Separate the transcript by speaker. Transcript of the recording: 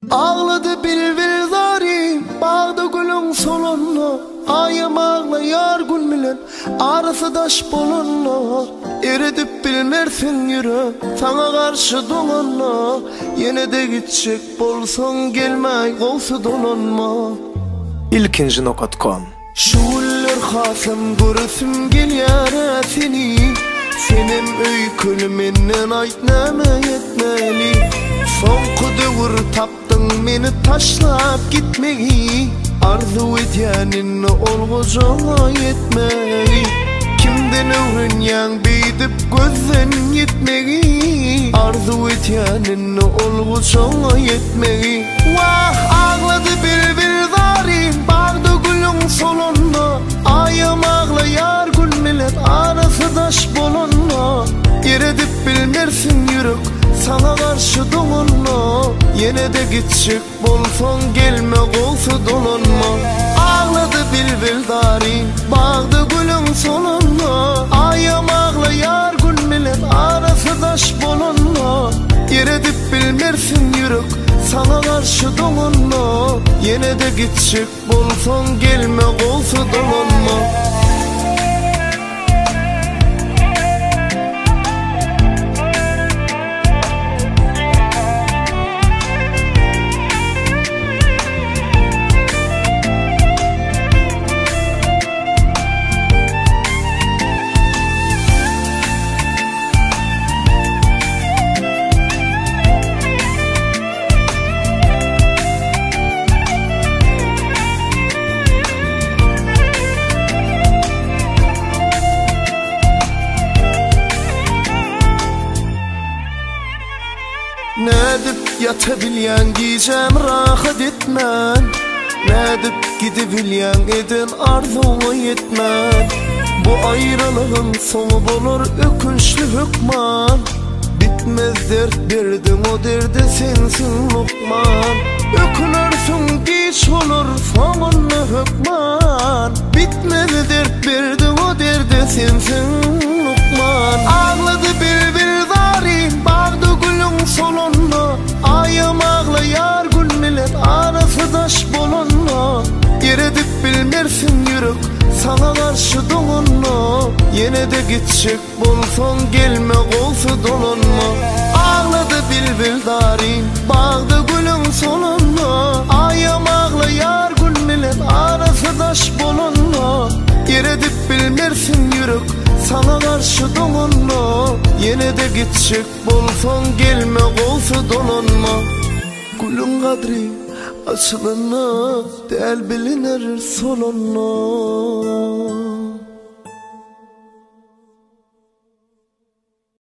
Speaker 1: Ağladı bilbil zarim, bağda gülün solunna. Ayım ağlayar gül bilen, arası daş bolunna. Eridip bilmersin yürek, sana karşı dolanma. Yine de gidecek bolsan gelmey, kolsu dolanma.
Speaker 2: İlkinci.com
Speaker 1: Şu güller hasım görüsüm gelyara seni. Senem öykülü menden aytnama yetmeli. Sonku dövür taptın meni taşlap gitmeyi. Arzu etyaninni olgucana yetmeyi. Kimden öğrenyan beydip gözden yetmeyi. Arzu etyaninni olgucana yetmeyi. Vah ağladı bilbil zarim, bağda gülün solunna. Ayım ağlayar gül millet, arası daş bolunna. Eredip bilmersin yürek, sana karşı dolanma. Yine de gidecek bolsan gelme, kolsu dolanma. Ağladı bilbil darim, bağda gülün solunna. Ayım ağlayar gül millet, arası daş bolunna. Eredip bilmersin yürek, sana karşı dolanma. Yine de gidecek bolsan gelme, kolsu dolanma. Nedip yatabilyan giyeceğim rahat etmen. Nedip gidebilyan edin arzuma yetmen. Bu ayrılığın sonu bulur ökünçlü hükman. Bitmez dert verdin, o derde sensin Lokman. Ökünürsün geç olur sonuna hükman. Bitmez dert verdin, o derde sensin Lokman. Ağladı bilbil zarim, bağda gülün solunna. Ayım ağlayar gül millet, arası daş bolunna. Eredip bilmersin yürek, sana karşı dolanma. Yine de gidecek bolsan gelme, kolsu dolanma. Ağladı bilbil darim, bağda gülün solunna. Ayım ağlayar gül millet, arası daş bolunna. Eredip bilmersin yürek, sana karşı dolanma. Yine de gidecek bolsan gelme, kolsu dolanma. Gülün kadri açılana, del bilinir solunna.